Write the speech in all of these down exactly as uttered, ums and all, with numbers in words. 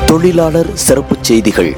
தொழிலாளர் சிறப்புச் செய்திகள்.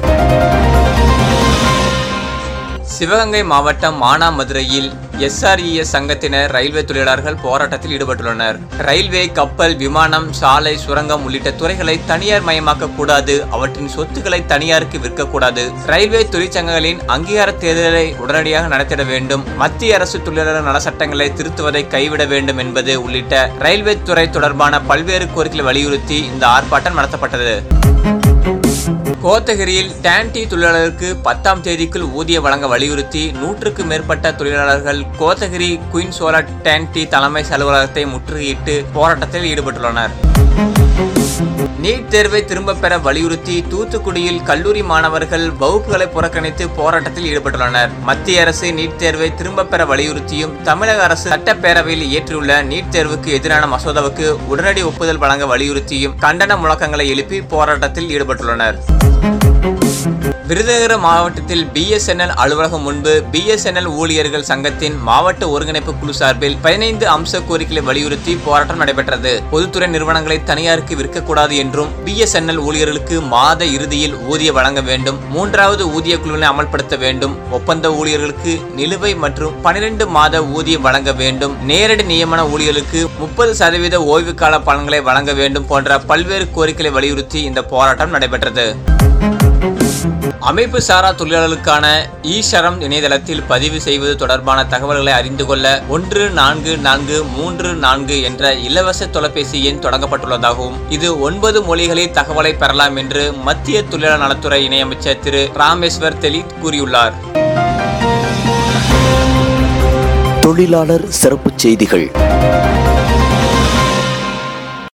சிவகங்கை மாவட்டம் மானாமதுரையில் எஸ் ஆர் இ எஸ் சங்கத்தினர் ரயில்வே தொழிலாளர்கள் போராட்டத்தில் ஈடுபட்டுள்ளனர். ரயில்வே, கப்பல், விமானம், சாலை, சுரங்கம் உள்ளிட்ட துறைகளை தனியார் மயமாக்க கூடாது, அவற்றின் சொத்துக்களை தனியாருக்கு விற்கக்கூடாது, ரயில்வே தொழிற்சங்கங்களின் அங்கீகார தேர்தலை உடனடியாக நடத்திட வேண்டும், மத்திய அரசு தொழிலாளர் நல சட்டங்களை திருத்துவதை கைவிட வேண்டும் என்பது உள்ளிட்ட ரயில்வே துறை தொடர்பான பல்வேறு கோரிக்கைகளை வலியுறுத்தி இந்த ஆர்ப்பாட்டம் நடத்தப்பட்டது. கோத்தகிரியில் டான்டி தொழிலாளருக்கு பத்தாம் தேதிக்குள் ஊதியம் வழங்க வலியுறுத்தி நூற்றுக்கு மேற்பட்ட தொழிலாளர்கள் கோத்தகிரி குயின் சோலா டான்டி தலைமை அலுவலகத்தை முற்றுகையிட்டு போராட்டத்தில் ஈடுபட்டுள்ளனர். நீட் தேர்வை திரும்ப பெற வலியுறுத்தி தூத்துக்குடியில் கல்லூரி மாணவர்கள் வகுப்புகளை புறக்கணித்து போராட்டத்தில் ஈடுபட்டுள்ளனர். மத்திய அரசு நீட் தேர்வை திரும்ப பெற வலியுறுத்தியும் தமிழக அரசு சட்டப்பேரவையில் இயற்றியுள்ள நீட் தேர்வுக்கு எதிரான மசோதாவுக்கு உடனடி ஒப்புதல் வழங்க வலியுறுத்தியும் கண்டன முழக்கங்களை எழுப்பி போராட்டத்தில் ஈடுபட்டுள்ளனர். விருதுநகர் மாவட்டத்தில் பி எஸ் என் எல் அலுவலகம் முன்பு பி எஸ் என் எல் ஊழியர்கள் சங்கத்தின் மாவட்ட ஒருங்கிணைப்பு குழு சார்பில் பதினைந்து அம்ச கோரிக்கைகளை வலியுறுத்தி போராட்டம் நடைபெற்றது. பொதுத்துறை நிறுவனங்களை தனியாருக்கு விற்கக்கூடாது என்றும், பி எஸ் என் எல் ஊழியர்களுக்கு மாத இறுதியில் ஊதியம் வழங்க வேண்டும், மூன்றாவது ஊதிய குழுவினை அமல்படுத்த வேண்டும், ஒப்பந்த ஊழியர்களுக்கு நிலுவை மற்றும் பனிரெண்டு மாத ஊதியம் வழங்க வேண்டும், நேரடி நியமன ஊழியர்களுக்கு முப்பது சதவீத ஓய்வு கால பலன்களை வழங்க வேண்டும் போன்ற பல்வேறு கோரிக்கைகளை வலியுறுத்தி இந்த போராட்டம் நடைபெற்றது. அமைப்பு சாரா தொழிலாளர்களுக்கான இ ஷரம் இணையதளத்தில் பதிவு செய்வது தொடர்பான தகவல்களை அறிந்து கொள்ள ஒன்று நான்கு நான்கு மூன்று நான்கு என்ற இலவச தொலைபேசி எண் தொடங்கப்பட்டுள்ளதாகவும், இது ஒன்பது மொழிகளில் தகவலை பெறலாம் என்று மத்திய தொழிலாளர் நலத்துறை இணையமைச்சர் திரு ராமேஸ்வர் தெலித் கூறியுள்ளார். தொழிலாளர் சிறப்புச் செய்திகள்.